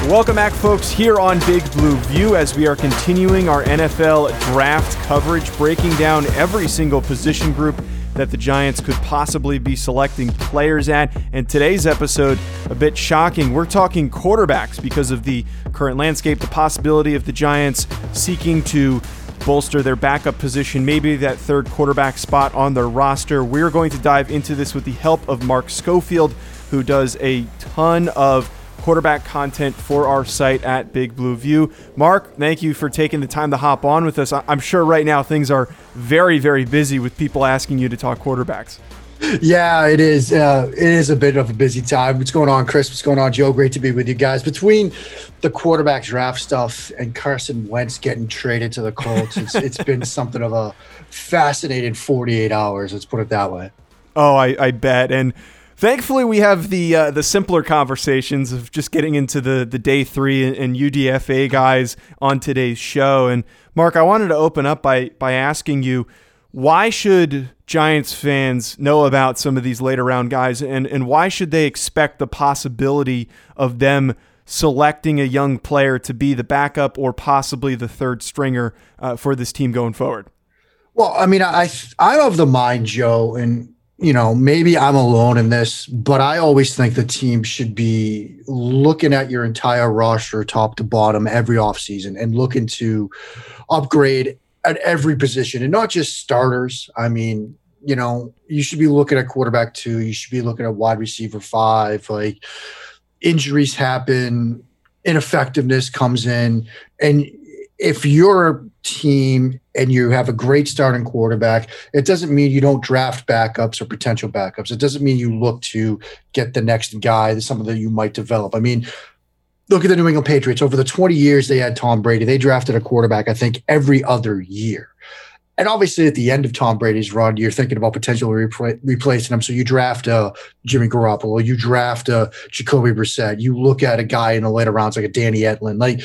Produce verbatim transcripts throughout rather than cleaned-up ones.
Welcome back, folks, here on Big Blue View as we are continuing our N F L draft coverage, breaking down every single position group that the Giants could possibly be selecting players at. And today's episode, a bit shocking. We're talking quarterbacks because of the current landscape, the possibility of the Giants seeking to bolster their backup position, maybe that third quarterback spot on their roster. We're going to dive into this with the help of Mark Schofield, who does a ton of quarterback content for our site at Big Blue View. Mark, thank you for taking the time to hop on with us. I'm sure right now things are very, very busy with people asking you to talk quarterbacks. Yeah, it is. Uh, it is a bit of a busy time. What's going on, Chris? What's going on, Joe? Great to be with you guys. Between the quarterback draft stuff and Carson Wentz getting traded to the Colts, it's, it's been something of a fascinating forty-eight hours. Let's put it that way. Oh, I, I bet. And thankfully, we have the uh, the simpler conversations of just getting into the, the day three and, and U D F A guys on today's show. And Mark, I wanted to open up by by asking you, why should Giants fans know about some of these later round guys, and, and why should they expect the possibility of them selecting a young player to be the backup or possibly the third stringer uh, for this team going forward? Well, I mean, I I'm of the mind, Joe, and you know, maybe I'm alone in this, but I always think the team should be looking at your entire roster top to bottom every offseason and looking to upgrade at every position, and not just starters. I mean, you know, you should be looking at quarterback two. You should be looking at wide receiver five. Like, injuries happen, ineffectiveness comes in. And if you're a team and you have a great starting quarterback, it doesn't mean you don't draft backups or potential backups. It doesn't mean you look to get the next guy, something that you might develop. I mean, look at the New England Patriots. Over the twenty years they had Tom Brady, they drafted a quarterback, I think, every other year. And obviously at the end of Tom Brady's run, you're thinking about potentially repla- replacing him. So you draft a Jimmy Garoppolo, you draft a Jacoby Brissett, you look at a guy in the later rounds like a Danny Etling. Like,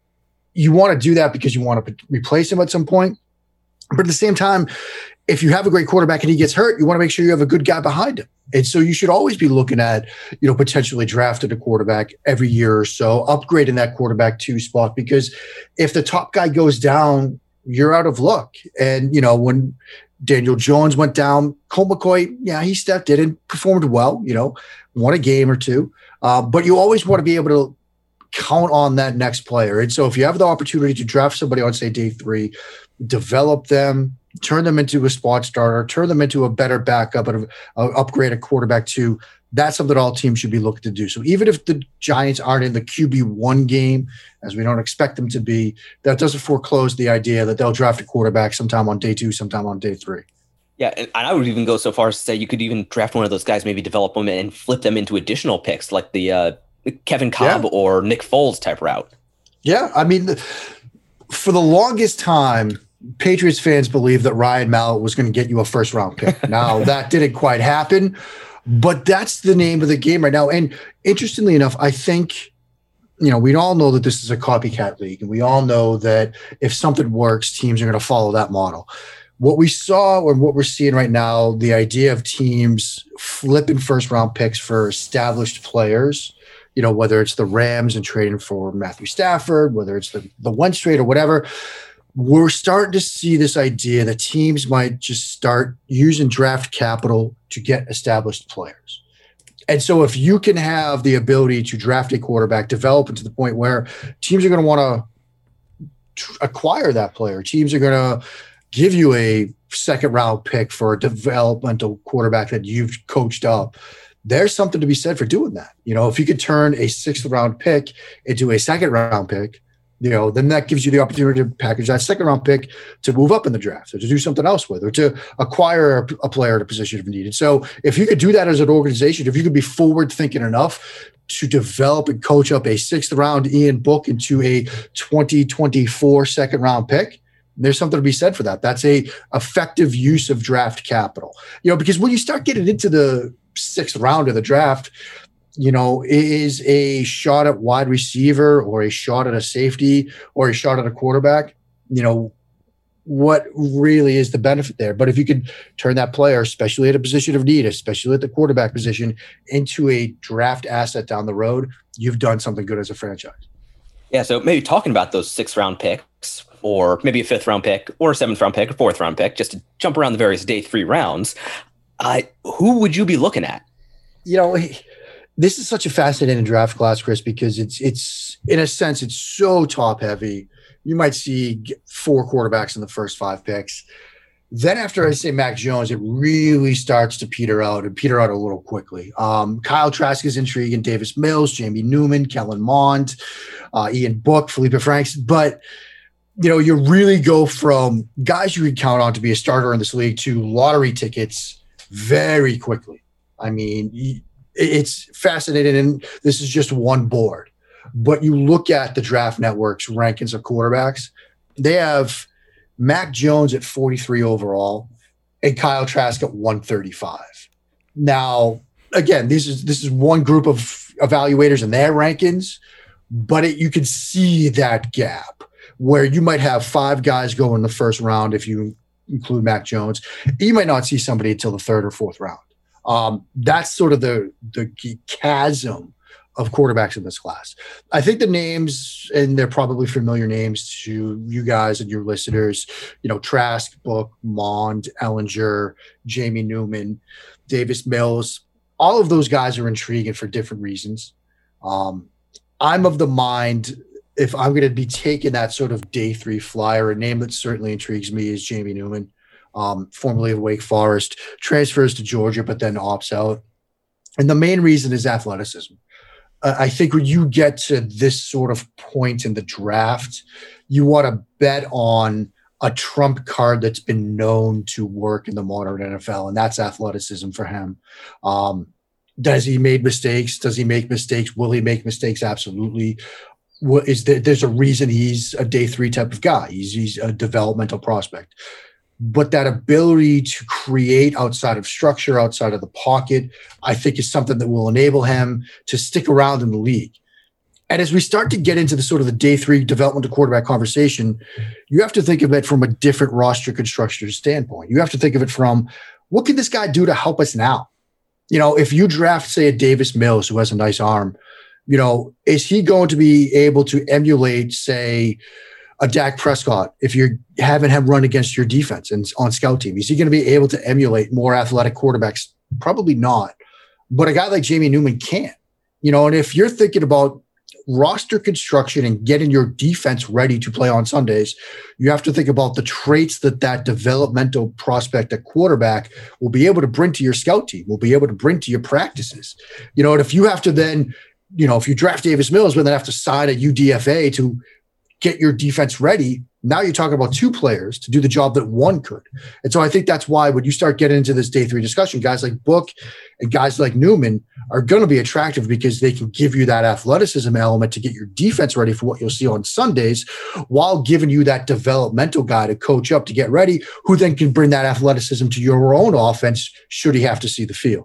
you want to do that because you want to replace him at some point. But at the same time, if you have a great quarterback and he gets hurt, you want to make sure you have a good guy behind him. And so you should always be looking at, you know, potentially drafting a quarterback every year or so, upgrading that quarterback two spot, because if the top guy goes down, you're out of luck. And, you know, when Daniel Jones went down, Colt McCoy, yeah, he stepped in and performed well, you know, won a game or two. Uh, but you always want to be able to count on that next player. And so if you have the opportunity to draft somebody on, say, day three, develop them, turn them into a spot starter, turn them into a better backup, and uh, upgrade a quarterback too, that's something all teams should be looking to do. So even if the Giants aren't in the Q B one game, as we don't expect them to be, that doesn't foreclose the idea that they'll draft a quarterback sometime on day two, sometime on day three. Yeah, and I would even go so far as to say you could even draft one of those guys, maybe develop them and flip them into additional picks, like the uh, Kevin Kolb yeah. or Nick Foles type route. Yeah, I mean, for the longest time, Patriots fans believed that Ryan Mallett was going to get you a first round pick. Now, that didn't quite happen, but that's the name of the game right now. And interestingly enough, I think, you know, we all know that this is a copycat league, and we all know that if something works, teams are going to follow that model. What we saw or what we're seeing right now, the idea of teams flipping first round picks for established players, you know, whether it's the Rams and trading for Matthew Stafford, whether it's the, the Wentz trade or whatever, we're starting to see this idea that teams might just start using draft capital to get established players. And so if you can have the ability to draft a quarterback, develop it to the point where teams are going to want to tr- acquire that player, teams are going to give you a second round pick for a developmental quarterback that you've coached up, there's something to be said for doing that. You know, if you could turn a sixth round pick into a second round pick, you know, then that gives you the opportunity to package that second round pick to move up in the draft or to do something else with, or to acquire a, a player at a position if needed. So if you could do that as an organization, if you could be forward thinking enough to develop and coach up a sixth round Ian Book into a twenty twenty-four second round pick, there's something to be said for that. That's a effective use of draft capital, you know, because when you start getting into the sixth round of the draft, you know, is a shot at wide receiver or a shot at a safety or a shot at a quarterback, you know, what really is the benefit there? But if you could turn that player, especially at a position of need, especially at the quarterback position, into a draft asset down the road, you've done something good as a franchise. Yeah, so maybe talking about those sixth round picks, or maybe a fifth round pick, or a seventh round pick, or fourth round pick, just to jump around the various day three rounds. Uh, who would you be looking at? You know, this is such a fascinating draft class, Chris, because it's it's in a sense it's so top heavy. You might see four quarterbacks in the first five picks. Then after I say Mac Jones, it really starts to peter out and peter out a little quickly. Um, Kyle Trask is intriguing, Davis Mills, Jamie Newman, Kellen Mond, uh, Ian Book, Felipe Franks. But, you know, you really go from guys you could count on to be a starter in this league to lottery tickets very quickly. I mean, it's fascinating. And this is just one board. But you look at the Draft Network's rankings of quarterbacks, they have Mac Jones at forty-three overall and Kyle Trask at one thirty-five. Now, again, this is this is one group of evaluators and their rankings, but it, you can see that gap where you might have five guys go in the first round if you include Mac Jones. You might not see somebody until the third or fourth round. Um, that's sort of the the chasm of quarterbacks in this class. I think the names, and they're probably familiar names to you guys and your listeners, you know, Trask, Book, Mond, Ellinger, Jamie Newman, Davis Mills, all of those guys are intriguing for different reasons. Um, I'm of the mind, if I'm going to be taking that sort of day three flyer, a name that certainly intrigues me is Jamie Newman, um, formerly of Wake Forest, transfers to Georgia, but then opts out. And the main reason is athleticism. I think when you get to this sort of point in the draft, you want to bet on a trump card that's been known to work in the modern N F L, and that's athleticism for him. Um, does he make mistakes? Does he make mistakes? Will he make mistakes? Absolutely. What is there, there's a reason he's a day three type of guy. He's, he's a developmental prospect. But that ability to create outside of structure, outside of the pocket, I think is something that will enable him to stick around in the league. And as we start to get into the sort of the day three development to quarterback conversation, you have to think of it from a different roster construction standpoint. You have to think of it from, what can this guy do to help us now? You know, if you draft, say, a Davis Mills who has a nice arm, you know, is he going to be able to emulate, say, a Dak Prescott, if you're having him run against your defense and on scout team? Is he going to be able to emulate more athletic quarterbacks? Probably not. But a guy like Jamie Newman can. You know, and if you're thinking about roster construction and getting your defense ready to play on Sundays, you have to think about the traits that that developmental prospect at quarterback will be able to bring to your scout team, will be able to bring to your practices. You know, and if you have to then, you know, if you draft Davis Mills, but then have to sign a U D F A to get your defense ready, now you're talking about two players to do the job that one could. And so I think that's why when you start getting into this day three discussion, guys like Book and guys like Newman are going to be attractive because they can give you that athleticism element to get your defense ready for what you'll see on Sundays, while giving you that developmental guy to coach up to get ready, who then can bring that athleticism to your own offense should he have to see the field.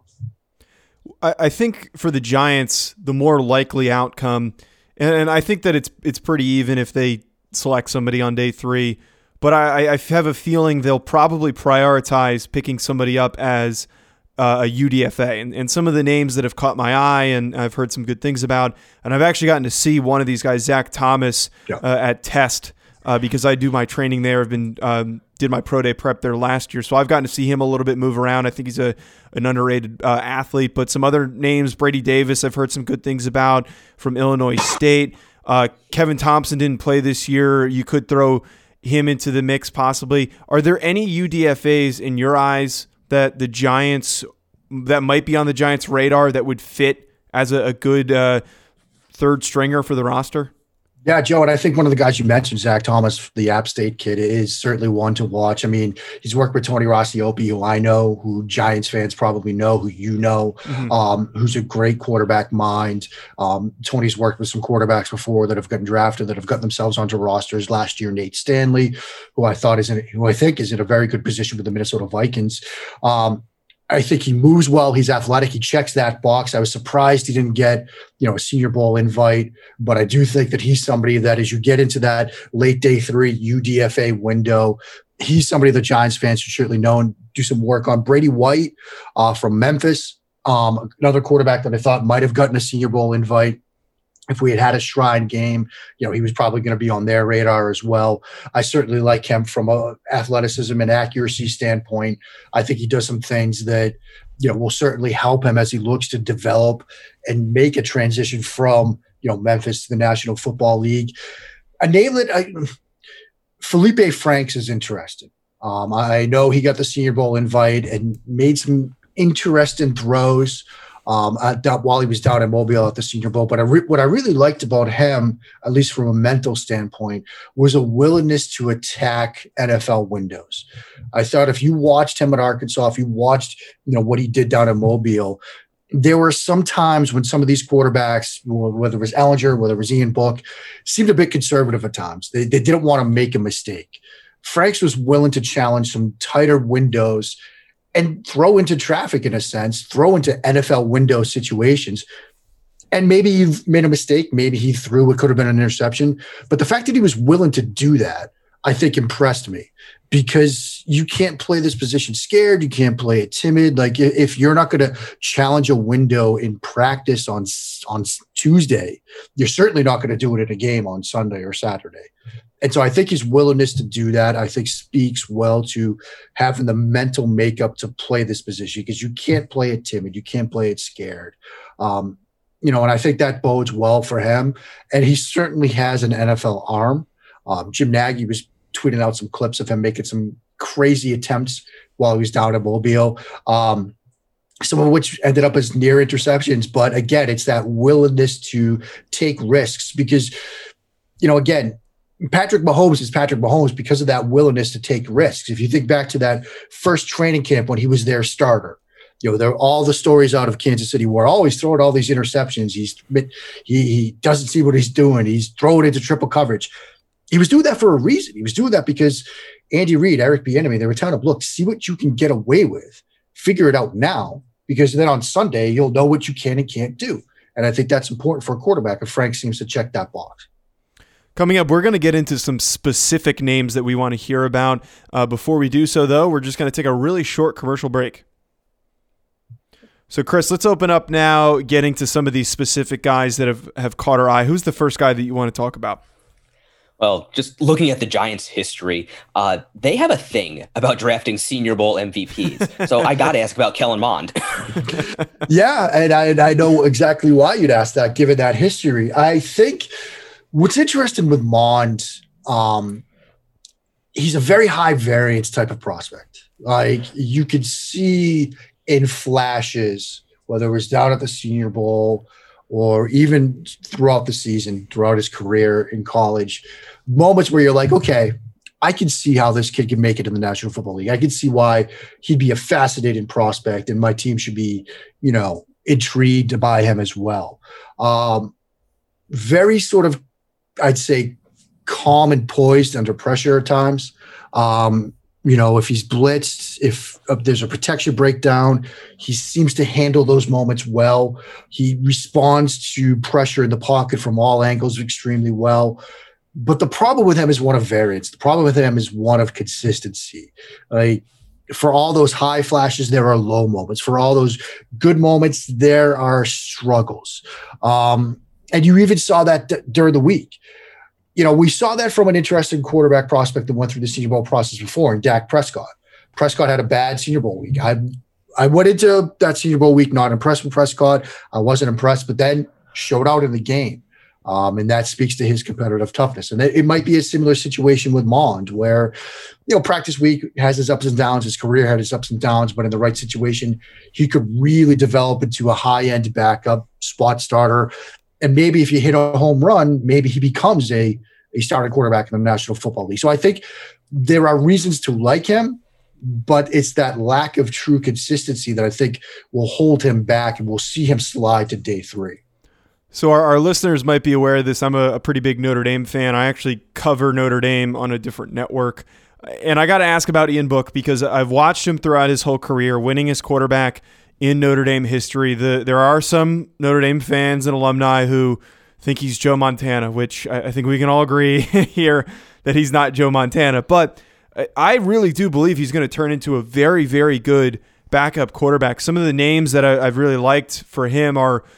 I think for the Giants, the more likely outcome, and I think that it's it's pretty even if they select somebody on day three, but I, I have a feeling they'll probably prioritize picking somebody up as uh, a U D F A. And, and some of the names that have caught my eye and I've heard some good things about, and I've actually gotten to see one of these guys, Zach Thomas, yeah. uh, at Test, uh, because I do my training there. I've been um, did my pro day prep there last year, so I've gotten to see him a little bit move around. I think he's a an underrated uh, athlete. But some other names, Brady Davis, I've heard some good things about from Illinois State. Uh, Kevin Thompson didn't play this year. You could throw him into the mix possibly. Are there any U D F As in your eyes that the Giants, that might be on the Giants' radar, that would fit as a, a good uh, third stringer for the roster? Yeah, Joe, and I think one of the guys you mentioned, Zach Thomas, the App State kid, is certainly one to watch. I mean, he's worked with Tony Rossiopi, who I know, who Giants fans probably know, who you know, mm-hmm. um, who's a great quarterback mind. Um, Tony's worked with some quarterbacks before that have gotten drafted, that have gotten themselves onto rosters. Last year, Nate Stanley, who I thought is in, who I think is in a very good position with the Minnesota Vikings. Um, I think he moves well. He's athletic. He checks that box. I was surprised he didn't get, you know, a Senior Bowl invite, but I do think that he's somebody that, as you get into that late day three U D F A window, he's somebody that Giants fans should certainly know and do some work on. Brady White uh, from Memphis, um, another quarterback that I thought might have gotten a Senior Bowl invite. If we had had a Shrine game, you know, he was probably going to be on their radar as well. I certainly like him from a athleticism and accuracy standpoint. I think he does some things that, you know, will certainly help him as he looks to develop and make a transition from, you know, Memphis to the National Football League. I nail it. I, Felipe Franks is interesting. Um, I know he got the Senior Bowl invite and made some interesting throws um, at, while he was down in Mobile at the Senior Bowl. But I re- what I really liked about him, at least from a mental standpoint, was a willingness to attack N F L windows. I thought if you watched him at Arkansas, if you watched, you know, what he did down in Mobile, there were some times when some of these quarterbacks, whether it was Ehlinger, whether it was Ian Book, seemed a bit conservative at times. They, they didn't want to make a mistake. Franks was willing to challenge some tighter windows and throw into traffic in a sense, throw into N F L window situations. And maybe he made a mistake. Maybe he threw what could have been an interception. But the fact that he was willing to do that, I think impressed me, because you can't play this position scared. You can't play it timid. Like if you're not going to challenge a window in practice on, on Tuesday, you're certainly not going to do it in a game on Sunday or Saturday. And so I think his willingness to do that, I think, speaks well to having the mental makeup to play this position, because you can't play it timid. You can't play it scared. Um, you know, and I think that bodes well for him. And he certainly has an N F L arm. Um, Jim Nagy was tweeting out some clips of him making some crazy attempts while he was down at Mobile, um, some of which ended up as near interceptions. But again, it's that willingness to take risks because, you know, again, Patrick Mahomes is Patrick Mahomes because of that willingness to take risks. If you think back to that first training camp when he was their starter, you know, there are all the stories out of Kansas City where always throwing all these interceptions. He's he, he doesn't see what he's doing. He's throwing into triple coverage. He was doing that for a reason. He was doing that because Andy Reid, Eric Bieniemy, they were telling him, look, see what you can get away with. Figure it out now, because then on Sunday, you'll know what you can and can't do. And I think that's important for a quarterback, and Frank seems to check that box. Coming up, we're going to get into some specific names that we want to hear about. Uh, before we do so, though, we're just going to take a really short commercial break. So, Chris, let's open up now, getting to some of these specific guys that have, have caught our eye. Who's the first guy that you want to talk about? Well, just looking at the Giants' history, uh, they have a thing about drafting Senior Bowl M V Ps. So I got to ask about Kellen Mond. Yeah, and I, and I know exactly why you'd ask that, given that history. I think what's interesting with Mond, um, he's a very high variance type of prospect. Like you could see in flashes, whether it was down at the Senior Bowl or even throughout the season, throughout his career in college, moments where you're like, okay, I can see how this kid can make it in the National Football League. I can see why he'd be a fascinating prospect and my team should be, you know, intrigued by him as well. Um, very sort of, I'd say, calm and poised under pressure at times. Um, you know, if he's blitzed, if uh, there's a protection breakdown, he seems to handle those moments well. He responds to pressure in the pocket from all angles extremely well. But the problem with him is one of variance. The problem with him is one of consistency. Like, for all those high flashes, there are low moments. For all those good moments, there are struggles. Um, and you even saw that d- during the week. You know, we saw that from an interesting quarterback prospect that went through the Senior Bowl process before, in Dak Prescott. Prescott had a bad Senior Bowl week. I I went into that Senior Bowl week not impressed with Prescott. I wasn't impressed, but then showed out in the game. Um, and that speaks to his competitive toughness. And it, it might be a similar situation with Mond, where, you know, practice week has his ups and downs. His career had his ups and downs, but in the right situation, he could really develop into a high-end backup spot starter. And maybe if you hit a home run, maybe he becomes a, a starting quarterback in the National Football League. So I think there are reasons to like him, but it's that lack of true consistency that I think will hold him back, and we'll see him slide to day three. So our, our listeners might be aware of this. I'm a, a pretty big Notre Dame fan. I actually cover Notre Dame on a different network. And I got to ask about Ian Book, because I've watched him throughout his whole career, winning as quarterback in Notre Dame history. The, there are some Notre Dame fans and alumni who think he's Joe Montana, which I, I think we can all agree here that he's not Joe Montana. But I really do believe he's going to turn into a very, very good backup quarterback. Some of the names that I, I've really liked for him are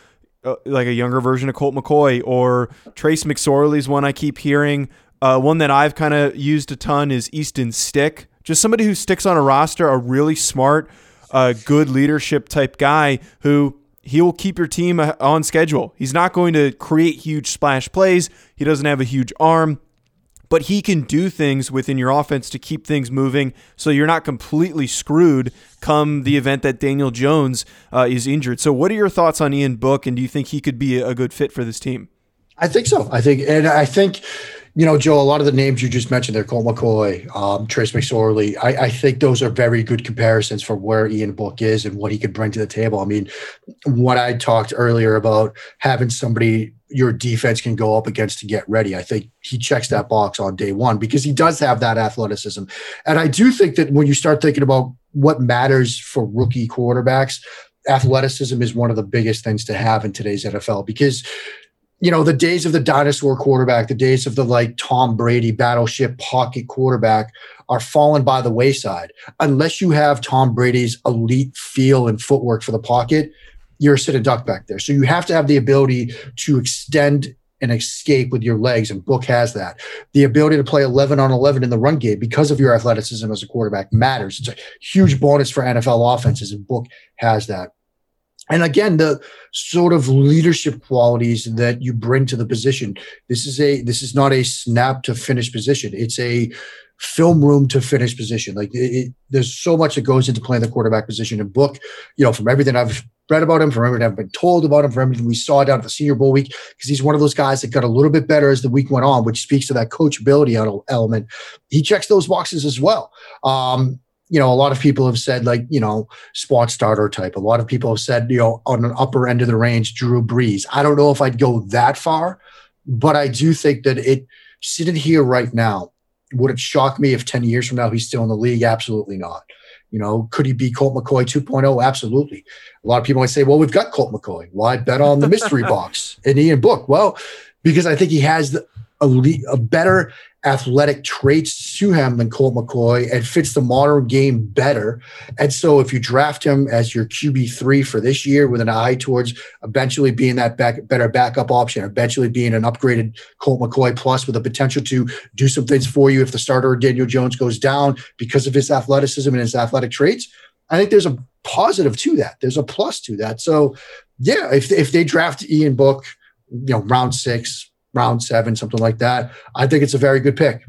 uh, like a younger version of Colt McCoy, or Trace McSorley's one I keep hearing. Uh, one that I've kind of used a ton is Easton Stick. Just somebody who sticks on a roster, a really smart, uh, good leadership type guy who he will keep your team on schedule. He's not going to create huge splash plays. He doesn't have a huge arm, but he can do things within your offense to keep things moving so you're not completely screwed come the event that Daniel Jones uh, is injured. So what are your thoughts on Ian Book, and do you think he could be a good fit for this team? I think so. I think, and I think, you know, Joe, a lot of the names you just mentioned there, Colt McCoy, um, Trace McSorley, I, I think those are very good comparisons for where Ian Book is and what he could bring to the table. I mean, when I talked earlier about having somebody your defense can go up against to get ready, I think he checks that box on day one because he does have that athleticism. And I do think that when you start thinking about what matters for rookie quarterbacks, athleticism is one of the biggest things to have in today's N F L because, you know, the days of the dinosaur quarterback, the days of the like Tom Brady battleship pocket quarterback are fallen by the wayside. Unless you have Tom Brady's elite feel and footwork for the pocket, you're a sitting duck back there. So you have to have the ability to extend and escape with your legs, and Book has that. The ability to play eleven on eleven in the run game because of your athleticism as a quarterback matters. It's a huge bonus for N F L offenses, and Book has that. And again, the sort of leadership qualities that you bring to the position. This is a this is not a snap to finish position. It's a film room to finish position. Like it, it, there's so much that goes into playing the quarterback position. And Book, you know, from everything I've read about him, from everything I've been told about him, from everything we saw down at the Senior Bowl week, because he's one of those guys that got a little bit better as the week went on, which speaks to that coachability element. He checks those boxes as well. Um, You know, a lot of people have said, like, you know, spot starter type. A lot of people have said, you know, on an upper end of the range, Drew Brees. I don't know if I'd go that far, but I do think that it, sitting here right now, would it shock me if ten years from now he's still in the league? Absolutely not. You know, could he be Colt McCoy two point oh? Absolutely. A lot of people might say, well, we've got Colt McCoy. Why bet on the mystery box and Ian Book? Well, because I think he has the, a, a better athletic traits to him than Colt McCoy and fits the modern game better. And so if you draft him as your Q B three for this year with an eye towards eventually being that back, better backup option, eventually being an upgraded Colt McCoy plus with the potential to do some things for you if the starter Daniel Jones goes down because of his athleticism and his athletic traits, I think there's a positive to that. There's a plus to that. So yeah, if, if they draft Ian Book, you know, round six, round seven, something like that, I think it's a very good pick.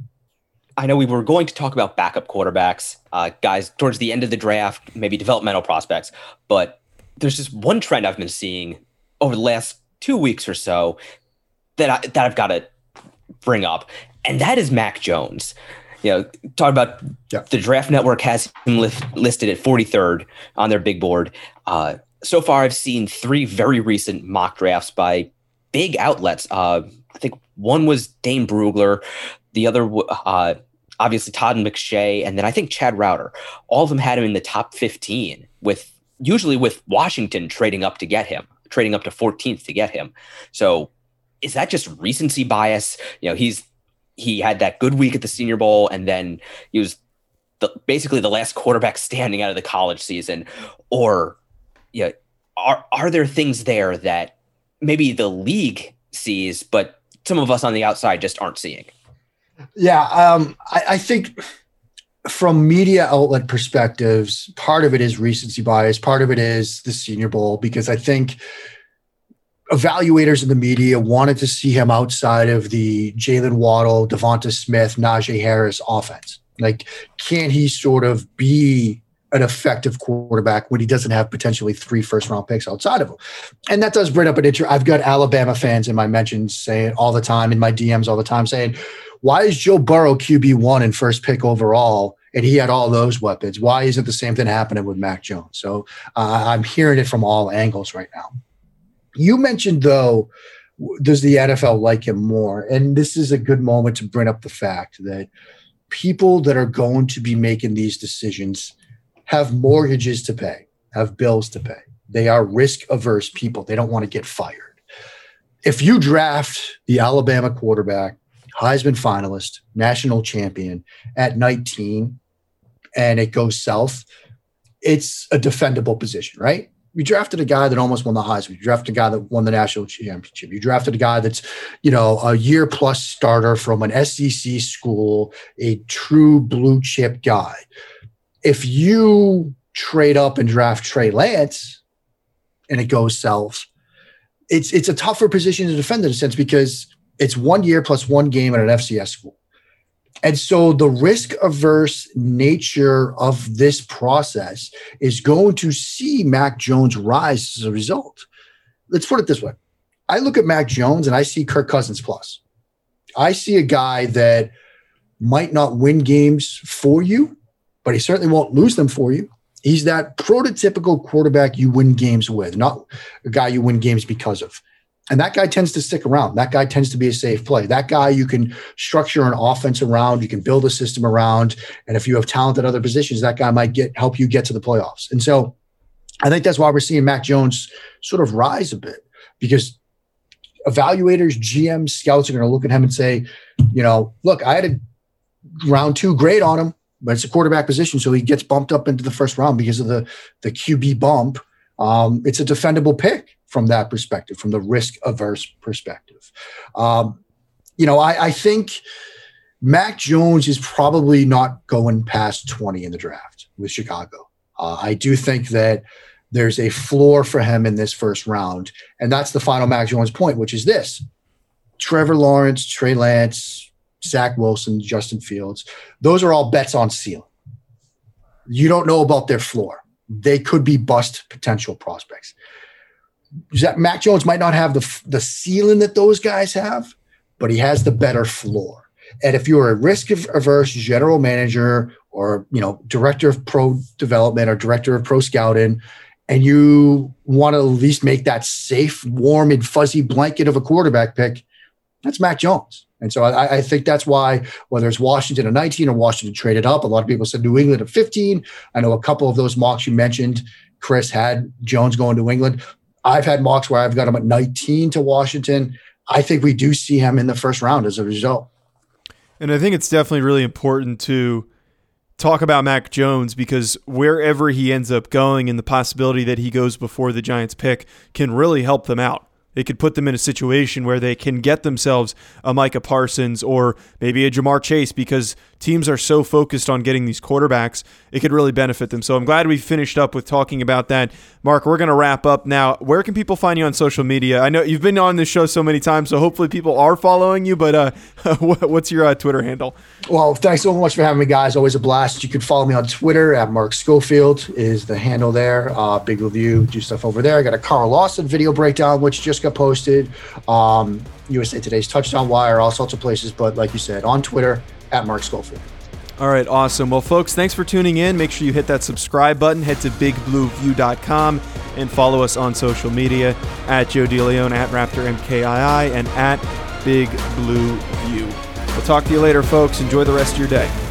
I know we were going to talk about backup quarterbacks, uh, guys towards the end of the draft, maybe developmental prospects, but there's just one trend I've been seeing over the last two weeks or so that, I, that I've got to bring up, and that is Mac Jones. You know, talk about yeah. The Draft Network has him list, listed at forty-third on their big board. Uh, so far, I've seen three very recent mock drafts by big outlets. Uh, I think one was Dane Brugler, the other, uh, obviously Todd McShay, and then I think Chad Rauter. All of them had him in the top fifteen, with usually with Washington trading up to get him, trading up to fourteenth to get him. So is that just recency bias? You know, he's he had that good week at the Senior Bowl, and then he was the, basically the last quarterback standing out of the college season. Or, yeah, you know, are are there things there that maybe the league sees, but some of us on the outside just aren't seeing? Yeah, um, I, I think from media outlet perspectives, part of it is recency bias. Part of it is the Senior Bowl, because I think evaluators in the media wanted to see him outside of the Jalen Waddle, Devonta Smith, Najee Harris offense. Like, can he sort of be an effective quarterback when he doesn't have potentially three first round picks outside of him? And that does bring up an interest. I've got Alabama fans in my mentions saying all the time, in my D Ms all the time, saying, why is Joe Burrow Q B one and first pick overall, and he had all those weapons? Why isn't the same thing happening with Mac Jones? So uh, I'm hearing it from all angles right now. You mentioned, though, does the N F L like him more? And this is a good moment to bring up the fact that people that are going to be making these decisions have mortgages to pay, have bills to pay. They are risk-averse people. They don't want to get fired. If you draft the Alabama quarterback, Heisman finalist, national champion at nineteen, and it goes south, it's a defendable position, right? You drafted a guy that almost won the Heisman. You drafted a guy that won the national championship. You drafted a guy that's, you know, a year plus starter from an S E C school, a true blue chip guy. If you trade up and draft Trey Lance and it goes south, it's it's a tougher position to defend in a sense because it's one year plus one game at an F C S school. And so the risk-averse nature of this process is going to see Mac Jones rise as a result. Let's put it this way. I look at Mac Jones and I see Kirk Cousins plus. I see a guy that might not win games for you, but he certainly won't lose them for you. He's that prototypical quarterback you win games with, not a guy you win games because of. And that guy tends to stick around. That guy tends to be a safe play. That guy you can structure an offense around. You can build a system around. And if you have talent at other positions, that guy might get help you get to the playoffs. And so I think that's why we're seeing Mac Jones sort of rise a bit because evaluators, G Ms, scouts are going to look at him and say, you know, look, I had a round two grade on him, but it's a quarterback position. So he gets bumped up into the first round because of the, the Q B bump. Um, it's a defendable pick from that perspective, from the risk-averse perspective. Um, you know, I, I think Mac Jones is probably not going past twenty in the draft with Chicago. Uh, I do think that there's a floor for him in this first round, and that's the final Mac Jones point, which is this. Trevor Lawrence, Trey Lance, Zach Wilson, Justin Fields, those are all bets on ceiling. You don't know about their floor. They could be bust potential prospects. Mac Jones might not have the, the ceiling that those guys have, but he has the better floor. And if you're a risk-averse general manager or, you know, director of pro development or director of pro scouting, and you want to at least make that safe, warm, and fuzzy blanket of a quarterback pick, that's Mac Jones. And so I, I think that's why, whether it's Washington at nineteen or Washington traded up, a lot of people said New England at fifteen. I know a couple of those mocks you mentioned, Chris had Jones going to New England. I've had mocks where I've got him at nineteen to Washington. I think we do see him in the first round as a result. And I think it's definitely really important to talk about Mac Jones because wherever he ends up going and the possibility that he goes before the Giants pick can really help them out. It could put them in a situation where they can get themselves a Micah Parsons or maybe a Jamar Chase because teams are so focused on getting these quarterbacks, it could really benefit them. So I'm glad we finished up with talking about that. Mark, we're going to wrap up now. Where can people find you on social media? I know you've been on this show so many times, so hopefully people are following you, but uh, what's your uh, Twitter handle? Well, thanks so much for having me, guys. Always a blast. You can follow me on Twitter at Mark Schofield is the handle there. Uh, big review, do stuff over there. I got a Carl Lawson video breakdown, which just got posted. Um, U S A Today's Touchdown Wire, all sorts of places. But like you said, on Twitter, at Mark Schofield. All right, awesome. Well, folks, thanks for tuning in. Make sure you hit that subscribe button. Head to big blue view dot com and follow us on social media at Joe DeLeon, at Raptor M K I I, and at Big Blue View. We'll talk to you later, folks. Enjoy the rest of your day.